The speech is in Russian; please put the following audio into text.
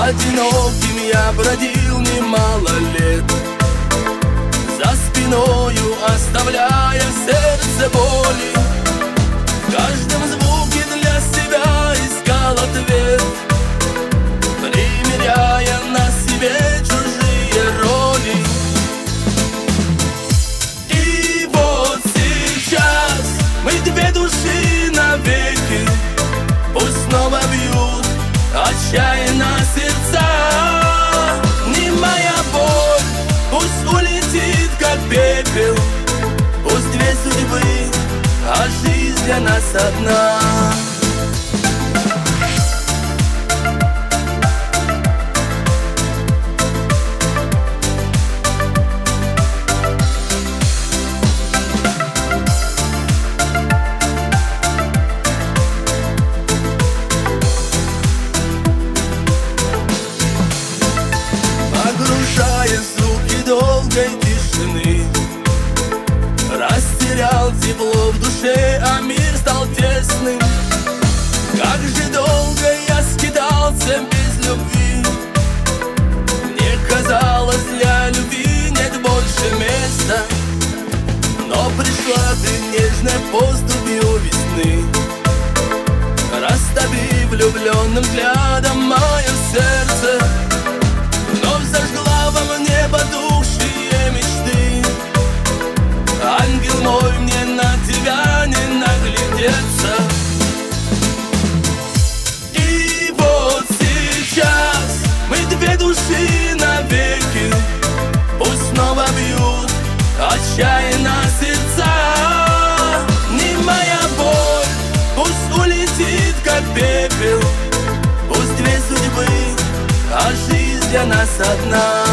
Одиноким я бродил немало лет, за спиною оставляя в сердце боли. В каждом звуке для себя искал ответ, примеряя на себе чужие роли. И вот сейчас мы две души навеки, пусть снова бьют отчаянно сердца. Немая боль пусть улетит, как пепел, пусть две судьбы, а жизнь для нас одна. Погружаясь в звуки долгой тишины, растерял тепло в душе, а мир стал тесным. Как же долго я скитался без любви, мне казалось, для любви нет больше места. Но пришла ты нежной поступью весны, растопив влюбленным взглядом мое сердце. Вновь зажгла во мне потухшие мечты. Ангел мой, мне на тебя не наглядеться. И вот сейчас мы две души навеки, пусть снова бьют отчаянно сердца. Немая боль пусть улетит, как пепел, пусть две судьбы, а жизнь для нас одна.